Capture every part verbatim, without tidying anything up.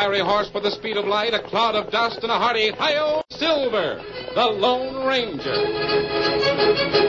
fiery horse with the speed of light, a cloud of dust, and a hearty hi-yo, Silver, the Lone Ranger.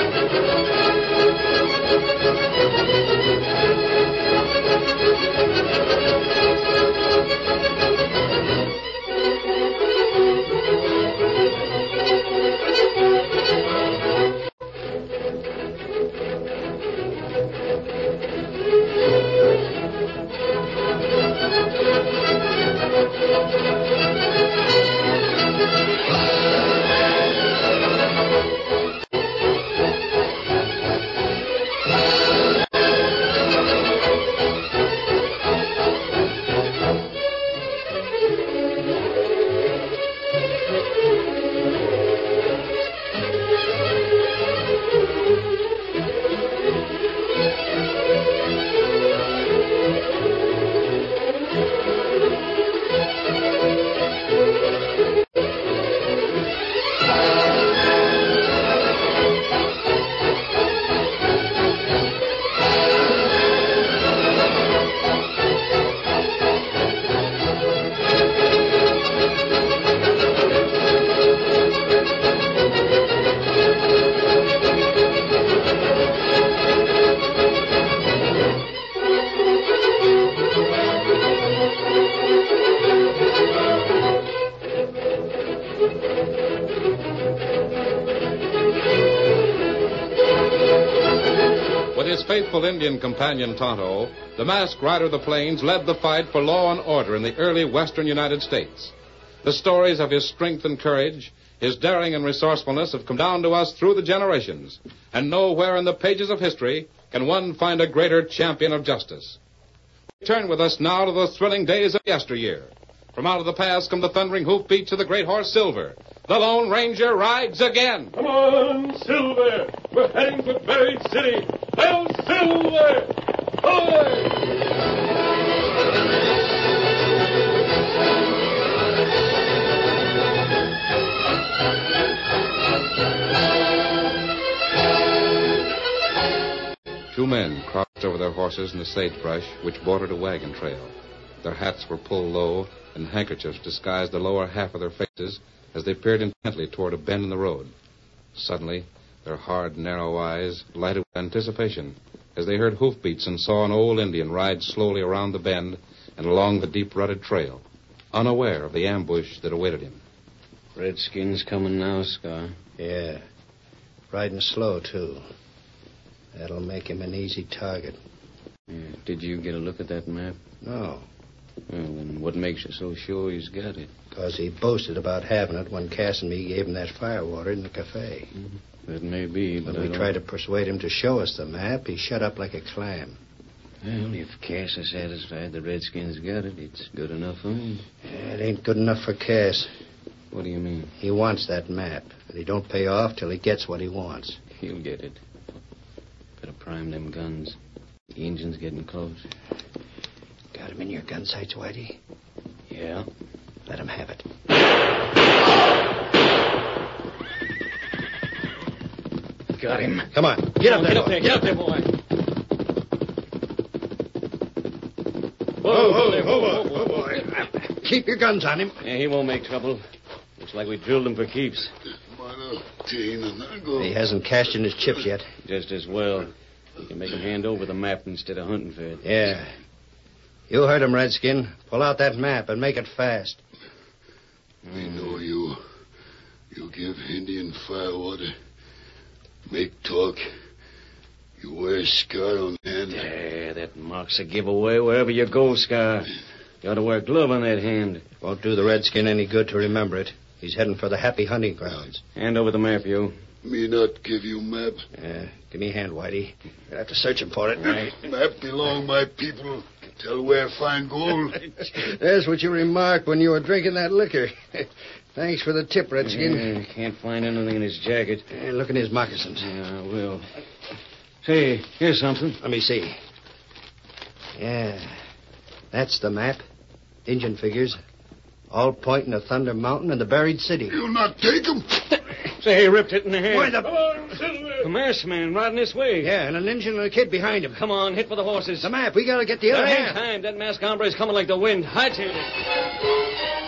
Faithful Indian companion Tonto, the masked rider of the plains led the fight for law and order in the early western United States. The stories of his strength and courage, his daring and resourcefulness have come down to us through the generations, and nowhere in the pages of history can one find a greater champion of justice. Return with us now to the thrilling days of yesteryear. From out of the past come the thundering hoofbeats of the great horse Silver. The Lone Ranger rides again. Come on, Silver. We're heading for Buried City. Hail, Silver! Ahoy! Two men crouched over their horses in the sagebrush which bordered a wagon trail. Their hats were pulled low, and handkerchiefs disguised the lower half of their faces as they peered intently toward a bend in the road. Suddenly, their hard, narrow eyes lighted with anticipation as they heard hoofbeats and saw an old Indian ride slowly around the bend and along the deep-rutted trail, unaware of the ambush that awaited him. Redskins coming now, Scar. Yeah. Riding slow, too. That'll make him an easy target. Yeah. Did you get a look at that map? No. Well, then what makes you so sure he's got it? Because he boasted about having it when Cass and me gave him that firewater in the cafe. Mm-hmm. That may be, but when I we don't... tried to persuade him to show us the map, he shut up like a clam. Well, if Cass is satisfied the Redskins got it, it's good enough for him. Yeah, it ain't good enough for Cass. What do you mean? He wants that map, but he don't pay off till he gets what he wants. He'll get it. Better prime them guns. The engine's getting close. Got him in your gun sights, Whitey? Yeah. Let him have it. Got him. Come on. Get up there, Get up boy. there, get up there, boy. Whoa, whoa, whoa, whoa, whoa, boy. Keep your guns on him. Yeah, he won't make trouble. Looks like we drilled him for keeps. He hasn't cashed in his chips yet. Just as well. You can make him hand over the map instead of hunting for it. Yeah. You heard him, Redskin. Pull out that map and make it fast. I know you. You give Indian firewater. Make talk. You wear a scar on the hand. Yeah, that mark's a giveaway wherever you go, Scar. You ought to wear a glove on that hand. Won't do the Redskin any good to remember it. He's heading for the happy hunting grounds. Hand over the map, you. Me not give you map. Yeah, give me a hand, Whitey. You'll have to search him for it. Right. Map belong my people. Tell where find gold. That's what you remarked when you were drinking that liquor. Thanks for the tip, Redskin. Yeah, can't find anything in his jacket. Yeah, look in his moccasins. Yeah, I will. Say, here's something. Let me see. Yeah, that's the map. Indian figures. All pointing to Thunder Mountain and the buried city. You'll not take 'em. Say, he ripped it in the hand. Why the... Come on, Silver! The masked man riding this way. Yeah, and an Indian and a kid behind him. Come on, hit for the horses. The map. We gotta get the other There ain't half. time. That masked hombre's coming like the wind. Hightail it.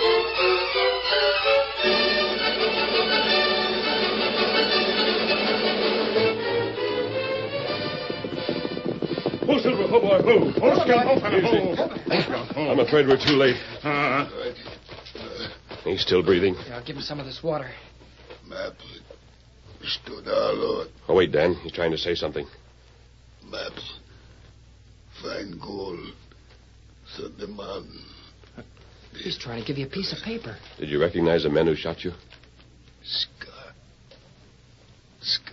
Ho, Silver, ho, boy, ho. Ho, Scout, ho, fella, ho. I'm afraid we're too late. Uh, he's still breathing. Yeah, I'll give him some of this water. Map. Stood our Lord. Oh, wait, Dan. He's trying to say something. Map. Find gold. Thunder Mountain. He's trying to give you a piece of paper. Did you recognize the men who shot you? Scott. Scott.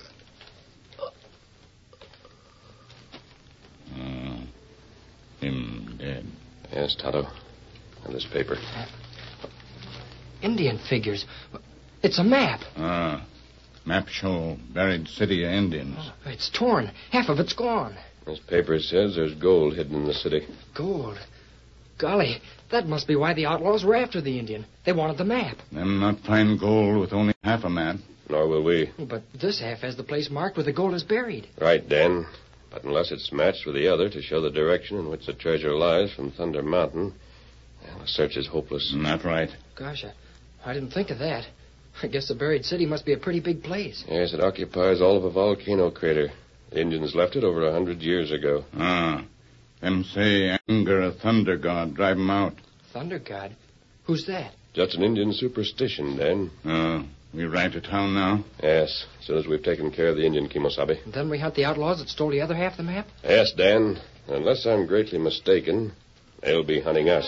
Uh, him dead. Yes, Tonto. And this paper. Indian figures. It's a map. Ah. Map show buried city of Indians. Oh, it's torn. Half of it's gone. This paper says there's gold hidden in the city. Gold. Golly, that must be why the outlaws were after the Indian. They wanted the map. Them not find gold with only half a map. Nor will we. But this half has the place marked where the gold is buried. Right, Dan. But unless it's matched with the other to show the direction in which the treasure lies from Thunder Mountain, well, the search is hopeless. Not right. Gosh, I, I didn't think of that. I guess the buried city must be a pretty big place. Yes, it occupies all of a volcano crater. The Indians left it over a hundred years ago. Ah. Them say anger of Thunder God drive 'em out. Thunder God? Who's that? Just an Indian superstition, Dan. Oh, we ride to town now? Yes, as soon as we've taken care of the Indian, Kimosabe. And then we hunt the outlaws that stole the other half of the map? Yes, Dan. Unless I'm greatly mistaken, they'll be hunting us.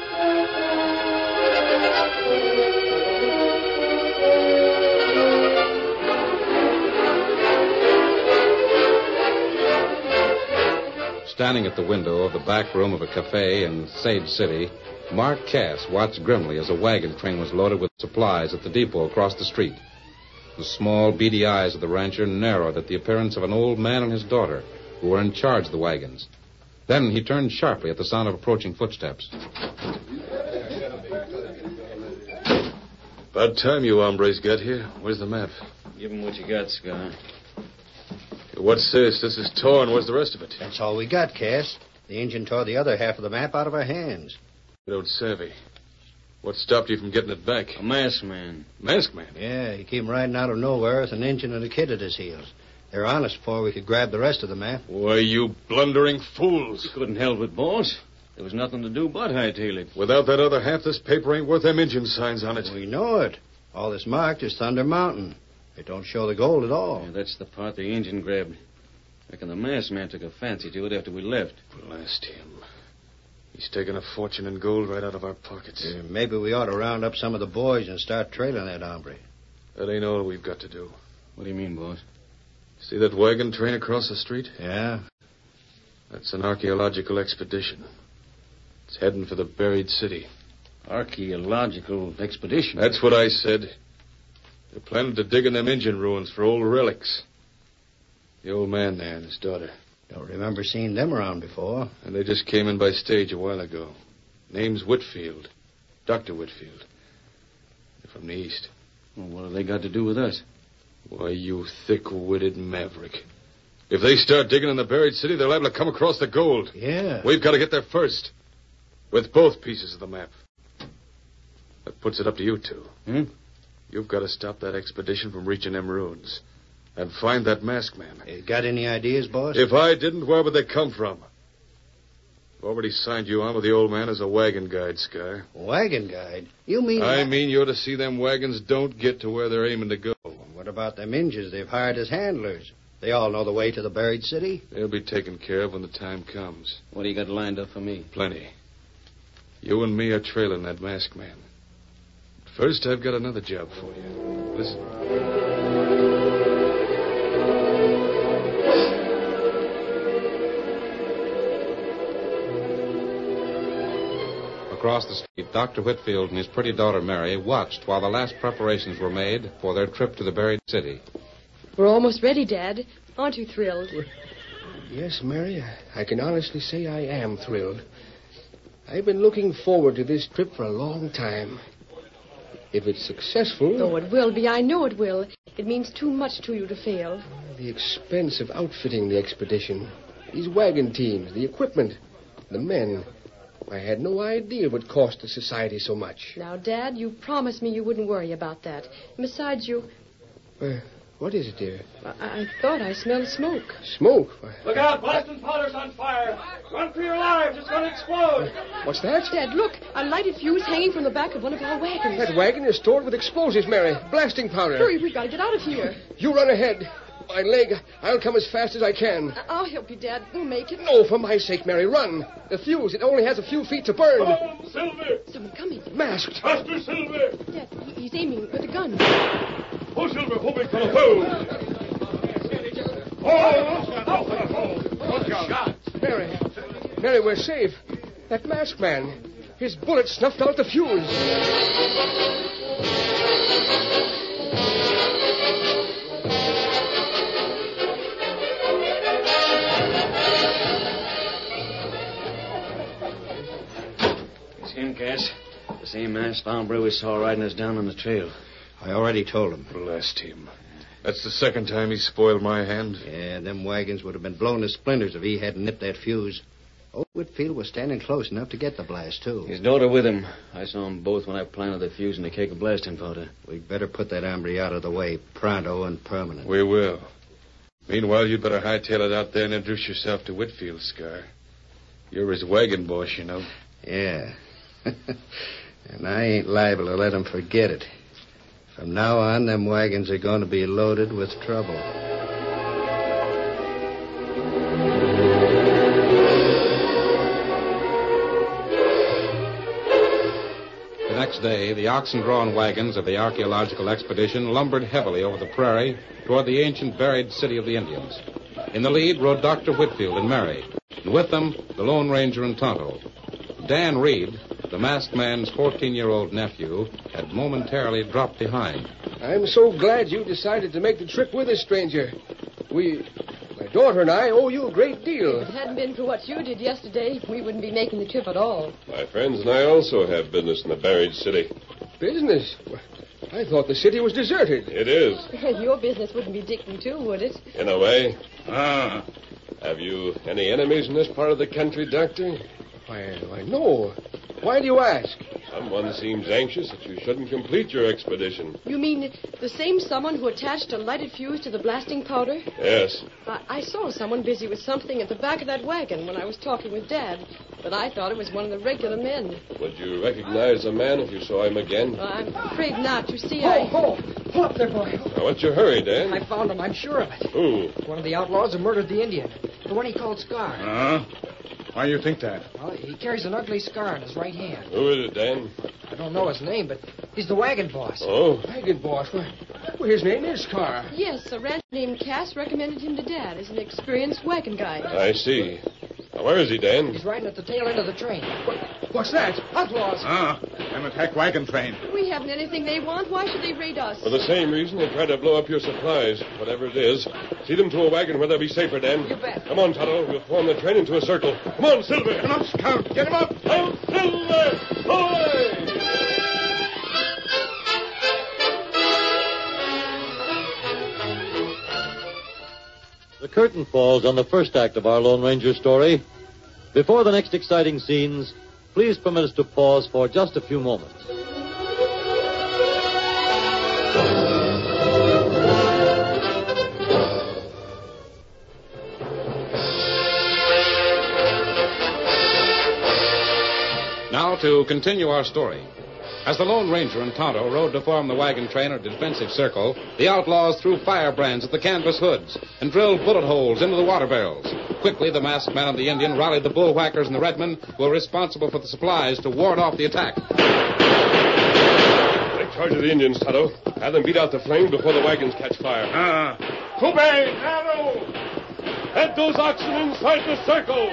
Standing at the window of the back room of a cafe in Sage City, Mark Cass watched grimly as a wagon train was loaded with supplies at the depot across the street. The small, beady eyes of the rancher narrowed at the appearance of an old man and his daughter, who were in charge of the wagons. Then he turned sharply at the sound of approaching footsteps. About time you hombres got here. Where's the map? Give him what you got, Scar. What's this? This is torn. Where's the rest of it? That's all we got, Cass. The Indian tore the other half of the map out of our hands. You don't savvy. What stopped you from getting it back? A masked man. Masked man? Yeah, he came riding out of nowhere with an Indian and a kid at his heels. They were on us before we could grab the rest of the map. Why, you blundering fools. You couldn't help it, boss. There was nothing to do but hightail it. Without that other half, this paper ain't worth them Indian signs on it. We know it. All that's marked is Thunder Mountain. It don't show the gold at all. Yeah, that's the part the Indian grabbed. Reckon the masked man took a fancy to it after we left. Blast him. He's taken a fortune in gold right out of our pockets. Uh, maybe we ought to round up some of the boys and start trailing that hombre. That ain't all we've got to do. What do you mean, boss? See that wagon train across the street? Yeah? That's an archaeological expedition. It's heading for the buried city. Archaeological expedition? That's what I said. They're planning to dig in them Indian ruins for old relics. The old man there and his daughter. Don't remember seeing them around before. And they just came in by stage a while ago. Name's Whitfield. Doctor Whitfield. They're from the east. Well, what have they got to do with us? Why, you thick-witted maverick. If they start digging in the buried city, they're liable to come across the gold. Yeah. We've got to get there first. With both pieces of the map. That puts it up to you two. Hmm? You've got to stop that expedition from reaching them ruins. And find that masked man. You got any ideas, boss? If I didn't, where would they come from? I've already signed you on with the old man as a wagon guide, Sky. Wagon guide? You mean... I mean you're to see them wagons don't get to where they're aiming to go. What about them Injuns they've hired as handlers? They all know the way to the buried city. They'll be taken care of when the time comes. What do you got lined up for me? Plenty. You and me are trailing that masked man. But first, I've got another job for you. Listen. Across the street, Doctor Whitfield and his pretty daughter Mary watched while the last preparations were made for their trip to the buried city. We're almost ready, Dad. Aren't you thrilled? Yes, Mary, I can honestly say I am thrilled. I've been looking forward to this trip for a long time. If it's successful... Oh, it will be. I know it will. It means too much to you to fail. The expense of outfitting the expedition. These wagon teams, the equipment, the men. I had no idea it would cost the society so much. Now, Dad, you promised me you wouldn't worry about that. And besides, you... Uh, what is it, dear? I, I thought I smelled smoke. Smoke? Look out, blasting powder's on fire. Run for your lives. It's going to explode. What's that? Dad, look. A lighted fuse hanging from the back of one of our wagons. That wagon is stored with explosives, Mary. Blasting powder. Hurry, we've got to get out of here. You run ahead. My leg, I'll come as fast as I can. I'll help you, Dad. We'll make it. No, for my sake, Mary, run. The fuse, it only has a few feet to burn. Oh, Silver! Someone coming. Masked. Master Silver! Dad, he- he's aiming with a gun. Oh, Silver, oh, big fellow, oh! Oh, Mary, Mary, we're safe. That masked man, his bullet snuffed out the fuse. It's him, Cass. The same masked hombre we saw riding us down on the trail. I already told him. Blast him. That's the second time he spoiled my hand. Yeah, them wagons would have been blown to splinters if he hadn't nipped that fuse. Old Whitfield was standing close enough to get the blast, too. His daughter with him. I saw them both when I planted the fuse in a cake of blasting powder. We'd better put that hombre out of the way, pronto and permanent. We will. Meanwhile, you'd better hightail it out there and introduce yourself to Whitfield, Scar. You're his wagon boss, you know. Yeah. And I ain't liable to let him forget it. From now on, them wagons are going to be loaded with trouble. The next day, the oxen-drawn wagons of the archaeological expedition lumbered heavily over the prairie toward the ancient buried city of the Indians. In the lead rode Doctor Whitfield and Mary, and with them, the Lone Ranger and Tonto. Dan Reed, the masked man's fourteen-year-old nephew, had momentarily dropped behind. I'm so glad you decided to make the trip with us, stranger. We, my daughter and I, owe you a great deal. If it hadn't been for what you did yesterday, we wouldn't be making the trip at all. My friends and I also have business in the buried city. Business? I thought the city was deserted. It is. Your business wouldn't be Dickon, too, would it? In a way. Ah. Have you any enemies in this part of the country, Doctor? Why, why, no. Why do you ask? Someone seems anxious that you shouldn't complete your expedition. You mean the same someone who attached a lighted fuse to the blasting powder? Yes. I, I saw someone busy with something at the back of that wagon when I was talking with Dad, but I thought it was one of the regular men. Would you recognize the man if you saw him again? Well, I'm afraid not. You see, Ho, I... ho! Pull up there, boy. Now, what's your hurry, Dan? I found him, I'm sure of it. Who? One of the outlaws who murdered the Indian. The one he called Scar. Huh? Why do you think that? Well, he carries an ugly scar on his right hand. Who is it, Dan? I don't know his name, but he's the wagon boss. Oh? Wagon boss. Well, well, his name is Scar. Yes, a rancher named Cass recommended him to Dad as an experienced wagon guide. I see. Now, where is he, Dan? He's riding at the tail end of the train. What's that? Outlaws! Ah, an attack wagon train. We haven't anything they want. Why should they raid us? For the same reason they try to blow up your supplies, whatever it is. See them to a wagon where they'll be safer, Dan. You bet. Come on, Tonto. We'll form the train into a circle. Come on, Silver. Come on, Scout. Get him up. Out, Silver! Away! The curtain falls on the first act of our Lone Ranger story. Before the next exciting scenes, please permit us to pause for just a few moments. Now to continue our story. As the Lone Ranger and Tonto rode to form the wagon train at a defensive circle, the outlaws threw firebrands at the canvas hoods and drilled bullet holes into the water barrels. Quickly, the masked man and the Indian rallied the bullwhackers and the redmen who were responsible for the supplies to ward off the attack. Take charge of the Indians, Tonto. Have them beat out the flame before the wagons catch fire. Ah. Kube, arrow! Head those oxen inside the circle!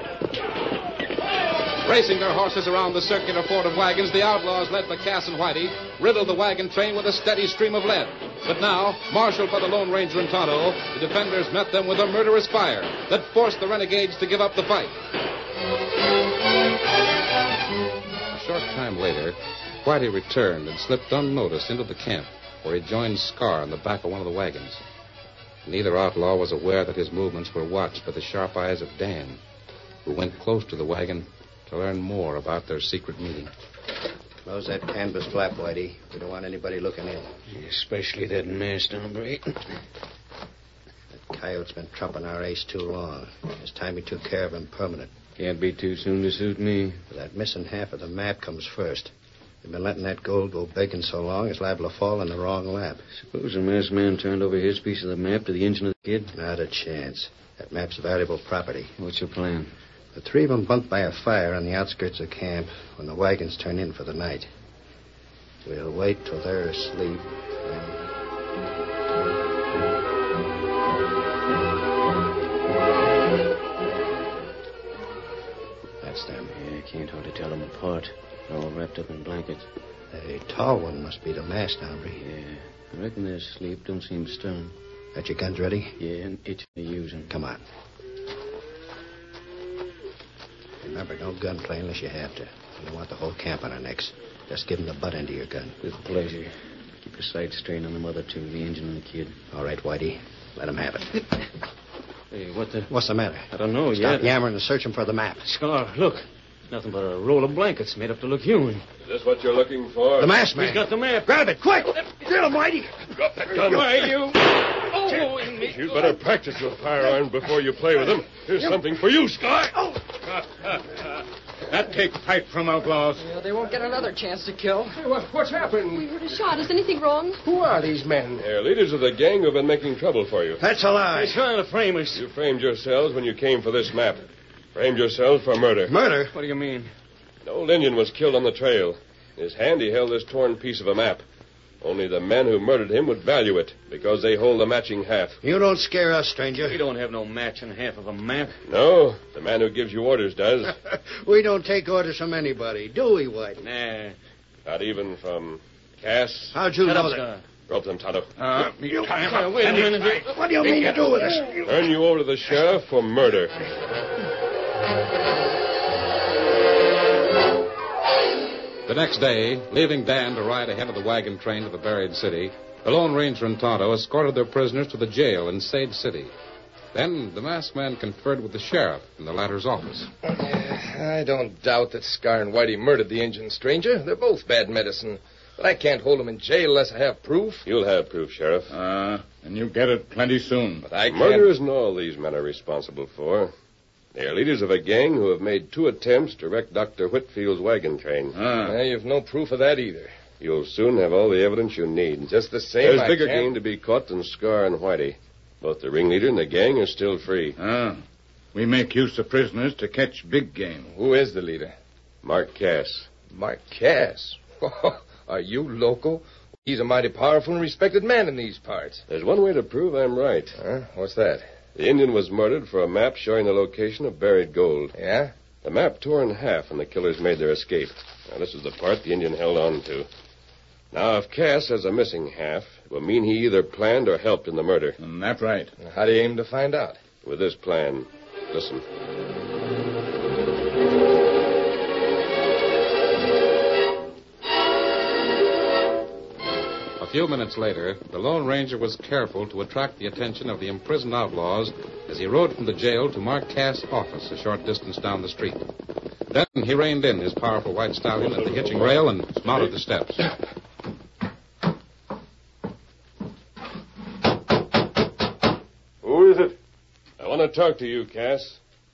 Racing their horses around the circular fort of wagons, the outlaws, led by Cass and Whitey, riddled the wagon train with a steady stream of lead. But now, marshaled by the Lone Ranger and Tonto, the defenders met them with a murderous fire that forced the renegades to give up the fight. A short time later, Whitey returned and slipped unnoticed into the camp, where he joined Scar in the back of one of the wagons. Neither outlaw was aware that his movements were watched by the sharp eyes of Dan, who went close to the wagon to learn more about their secret meeting. Close that canvas flap, Whitey. We don't want anybody looking in. Especially that masked hombre. That coyote's been trumping our ace too long. It's time we took care of him permanent. Can't be too soon to suit me. That missing half of the map comes first. We've been letting that gold go begging so long, it's liable to fall in the wrong lap. Suppose the masked man turned over his piece of the map to the engine of the kid? Not a chance. That map's valuable property. What's your plan? The three of them bunked by a fire on the outskirts of camp when the wagons turn in for the night. We'll wait till they're asleep. And... That's them. Yeah, I can't hardly tell them apart. They're all wrapped up in blankets. The tall one must be the masked hombre. Yeah, I reckon they're asleep. Don't seem stirring. Got your guns ready? Yeah, and itching to use them. Come on. Remember, no gunplay unless you have to. You don't want the whole camp on our necks. Just give them the butt end of your gun. With pleasure. Keep your sights strained on the mother, too, the engine and the kid. All right, Whitey. Let them have it. Hey, what the... What's the matter? I don't know Stop yet. Stop yammering and searching for the map. Scar, look. Nothing but a roll of blankets made up to look human. Is this what you're looking for? The masked man. He's got the map. Grab it, quick! Get him, Whitey! Drop that gun. Why, you... Oh, you'd better practice your firearms before you play with them. Here's something for you, Scar. Oh. That take fight from outlaws. Yeah, they won't get another chance to kill. Hey, what, what's happened? We heard a shot. Is anything wrong? Who are these men? They're leaders of the gang who've been making trouble for you. That's a lie. He's trying to frame us. You framed yourselves when you came for this map. Framed yourselves for murder. Murder? What do you mean? An old Indian was killed on the trail. In his hand, he held this torn piece of a map. Only the men who murdered him would value it, because they hold the matching half. You don't scare us, stranger. We don't have no match in half of a map. No, the man who gives you orders does. We don't take orders from anybody, do we, Whitey? Nah. Not even from Cass. How'd you Shut know up, that? Scar. Rope them, Tonto. Uh, you tie him up. Wait a minute. What do you mean to do with us? Turn you over to the sheriff for murder. The next day, leaving Dan to ride ahead of the wagon train to the buried city, the Lone Ranger and Tonto escorted their prisoners to the jail in Sage City. Then the masked man conferred with the sheriff in the latter's office. I don't doubt that Scar and Whitey murdered the Indian stranger. They're both bad medicine. But I can't hold them in jail unless I have proof. You'll have proof, Sheriff. Uh, and you get it plenty soon. But I can't... Murder isn't all these men are responsible for. They are leaders of a gang who have made two attempts to wreck Doctor Whitfield's wagon train. Ah. Yeah, you've no proof of that either. You'll soon have all the evidence you need. Just the same, There's I bigger can't... game to be caught than Scar and Whitey. Both the ringleader and the gang are still free. Ah. We make use of prisoners to catch big game. Who is the leader? Mark Cass. Mark Cass. Are you local? He's a mighty powerful and respected man in these parts. There's one way to prove I'm right. Huh? What's that? The Indian was murdered for a map showing the location of buried gold. Yeah? The map tore in half and the killers made their escape. Now, this is the part the Indian held on to. Now, if Cass has a missing half, it will mean he either planned or helped in the murder. And that's right. How do you aim to find out? With this plan. Listen. A few minutes later, the Lone Ranger was careful to attract the attention of the imprisoned outlaws as he rode from the jail to Mark Cass' office a short distance down the street. Then he reined in his powerful white stallion at the hitching rail and mounted the steps. Who is it? I want to talk to you, Cass.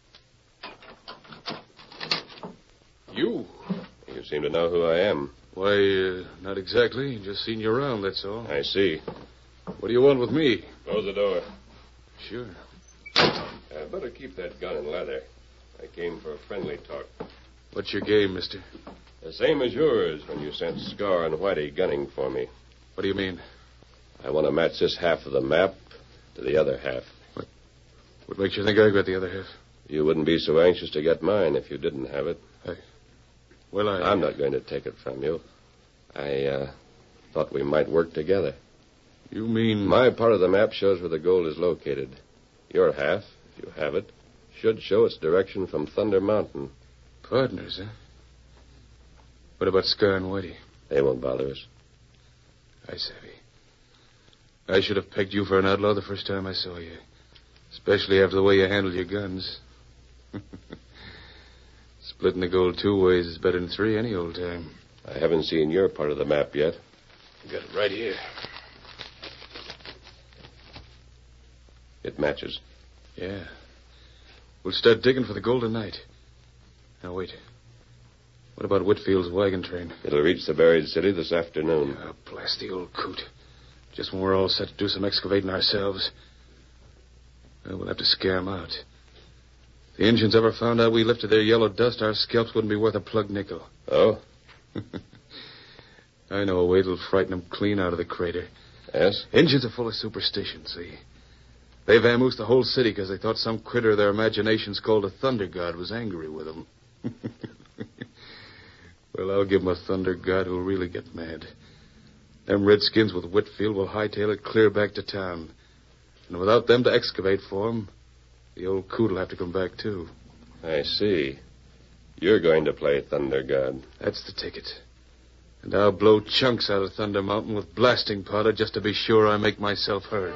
You? You seem to know who I am. Why, uh, not exactly. Just seen you around, that's all. I see. What do you want with me? Close the door. Sure. I'd better keep that gun in leather. I came for a friendly talk. What's your game, mister? The same as yours when you sent Scar and Whitey gunning for me. What do you mean? I want to match this half of the map to the other half. What, what makes you think I got the other half? You wouldn't be so anxious to get mine if you didn't have it. I... Well, I... I'm not going to take it from you. I, uh, thought we might work together. You mean... My part of the map shows where the gold is located. Your half, if you have it, should show its direction from Thunder Mountain. Partners, huh? What about Scar and Whitey? They won't bother us. I savvy. I should have pegged you for an outlaw the first time I saw you. Especially after the way you handled your guns. Splitting the gold two ways is better than three any old time. I haven't seen your part of the map yet. Got it right here. It matches. Yeah. We'll start digging for the gold tonight. Now, wait. What about Whitfield's wagon train? It'll reach the buried city this afternoon. Oh, blast the old coot. Just when we're all set to do some excavating ourselves. Well, we'll have to scare 'em out. If the Indians ever found out we lifted their yellow dust, our scalps wouldn't be worth a plug nickel. Oh? I know a way that'll frighten them clean out of the crater. Yes? Indians are full of superstition, see? They vamoosed the whole city because they thought some critter of their imaginations called a thunder god was angry with them. Well, I'll give them a thunder god who'll really get mad. Them redskins with Whitfield will hightail it clear back to town. And without them to excavate for him, the old coot will have to come back, too. I see. You're going to play Thunder God. That's the ticket. And I'll blow chunks out of Thunder Mountain with blasting powder just to be sure I make myself heard.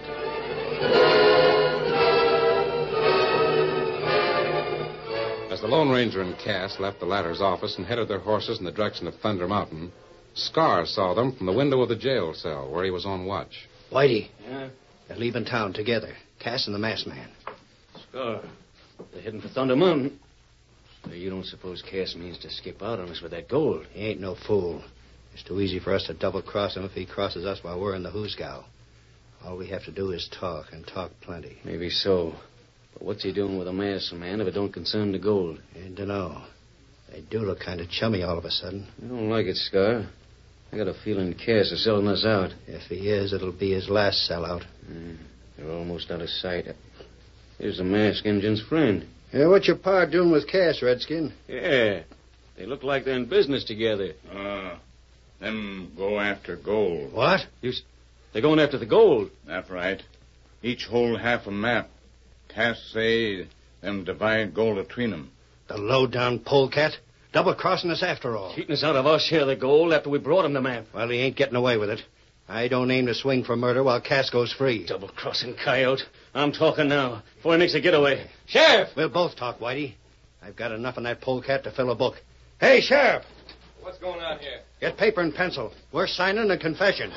As the Lone Ranger and Cass left the latter's office and headed their horses in the direction of Thunder Mountain, Scar saw them from the window of the jail cell where he was on watch. Whitey. Yeah? They're leaving town together. Cass and the masked man. Scar, they're heading for Thunder Mountain. So you don't suppose Cass means to skip out on us with that gold? He ain't no fool. It's too easy for us to double-cross him if he crosses us while we're in the hoosgow. All we have to do is talk, and talk plenty. Maybe so. But what's he doing with a masked man if it don't concern the gold? I don't know. They do look kind of chummy all of a sudden. I don't like it, Scar. I got a feeling Cass is selling us out. If he is, it'll be his last sellout. Mm, they're almost out of sight. Here's the masked Injun's friend. Yeah, what's your pa doing with Cass, Redskin? Yeah. They look like they're in business together. Uh, them go after gold. What? You, they're going after the gold. That's right. Each hold half a map. Cass say them divide gold between them. The low-down polecat? Double-crossing us after all. Cheating us out of our share of the gold after we brought him the map. Well, he ain't getting away with it. I don't aim to swing for murder while Cass goes free. Double-crossing coyote. I'm talking now, before he makes a getaway. Sheriff! We'll both talk, Whitey. I've got enough on that polecat to fill a book. Hey, Sheriff! What's going on here? Get paper and pencil. We're signing a confession.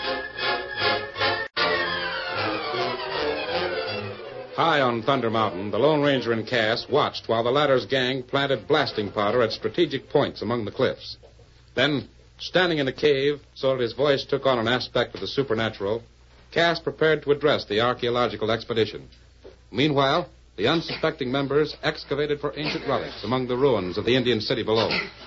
High on Thunder Mountain, the Lone Ranger and Cass watched while the latter's gang planted blasting powder at strategic points among the cliffs. Then, standing in a cave so that his voice took on an aspect of the supernatural, Cass prepared to address the archaeological expedition. Meanwhile, the unsuspecting members excavated for ancient relics among the ruins of the Indian city below.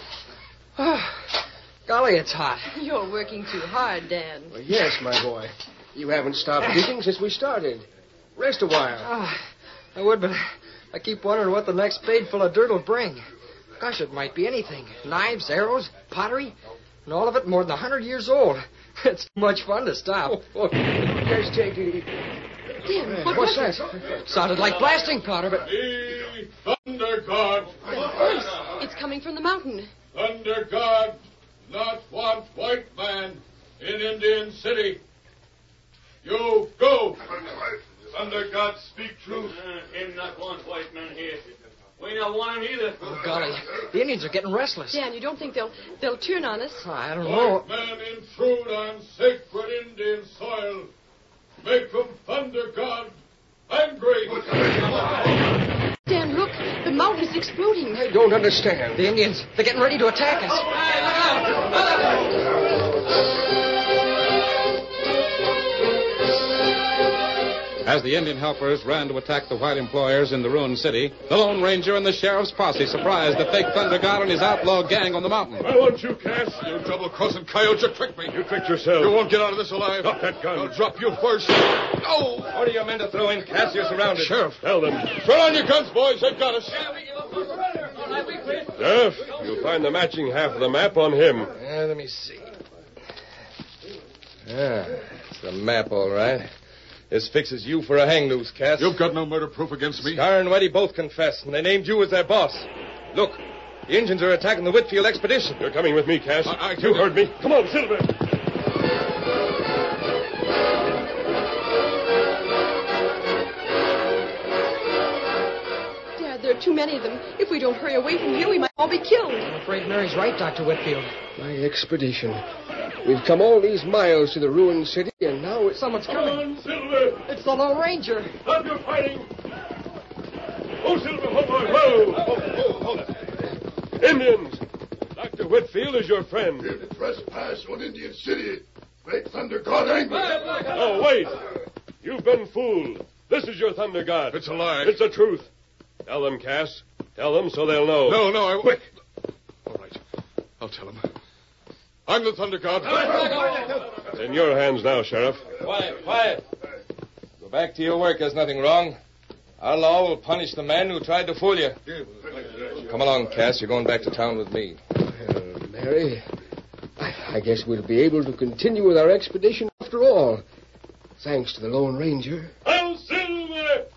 Golly, it's hot. You're working too hard, Dan. Well, yes, my boy. You haven't stopped digging since we started. Rest a while. Oh, I would, but I keep wondering what the next spade full of dirt will bring. Gosh, it might be anything. Knives, arrows, pottery, and all of it more than a hundred years old. It's too much fun to stop. Oh, oh. Just take it. Dan, what What's was that? it? Sounded like blasting powder, but... The Thunder God. It's coming from the mountain. Thunder God not want white man in Indian City. You go. Thunder God speak truth. Uh, him not want white man here. We not want him either. Oh, golly, the Indians are getting restless. Dan, you don't think they'll they'll turn on us? I don't know. White man intrude on sacred Indian soil. Make them Thunder God angry. Dan, look, the mountain is exploding. I don't understand. The Indians, they're getting ready to attack us. Hey, look out! Look out! As the Indian helpers ran to attack the white employers in the ruined city, the Lone Ranger and the sheriff's posse surprised the fake Thunder God and his outlaw gang on the mountain. I want you, Cass. You double-crossing coyote, you tricked me. You tricked yourself. You won't get out of this alive. Drop that gun. I'll drop you first. No! What are your men to throw in, Cass? You're surrounded. Sheriff. Tell them. Throw on your guns, boys. They've got us. Sheriff, you'll find the matching half of the map on him. Uh, let me see. Ah, it's the map, all right. This fixes you for a hang loose, Cass. You've got no murder proof against me. Scar and Whitey both confessed, and they named you as their boss. Look, the Indians are attacking the Whitfield expedition. You're coming with me, Cass. I, I you heard me. Come on, Silver. too many of them. If we don't hurry away from here, we might all be killed. I'm afraid Mary's right, Doctor Whitfield. My expedition. We've come all these miles to the ruined city, and now it's... Someone's coming. On, Silver! It's the Lone Ranger. Stop your fighting! Oh, Silver, ho, boy, whoa! Hold it, hold it. Indians! Doctor Whitfield is your friend. We're to trespass on Indian City. Make Thunder God angry. Oh, wait! You've been fooled. This is your Thunder God. It's a lie. It's the truth. Tell them, Cass. Tell them so they'll know. No, no, I... Quick! All right. I'll tell them. I'm the Thunder God. It's in your hands now, Sheriff. Quiet, quiet. Go back to your work. There's nothing wrong. Our law will punish the man who tried to fool you. Come along, Cass. You're going back to town with me. Uh, Mary, I, I guess we'll be able to continue with our expedition after all. Thanks to the Lone Ranger. Oh, Silver!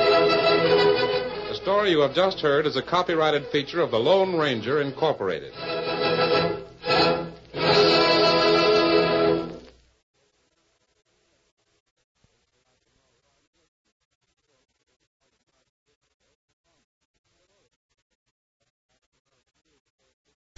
You have just heard is a copyrighted feature of the Lone Ranger, Incorporated.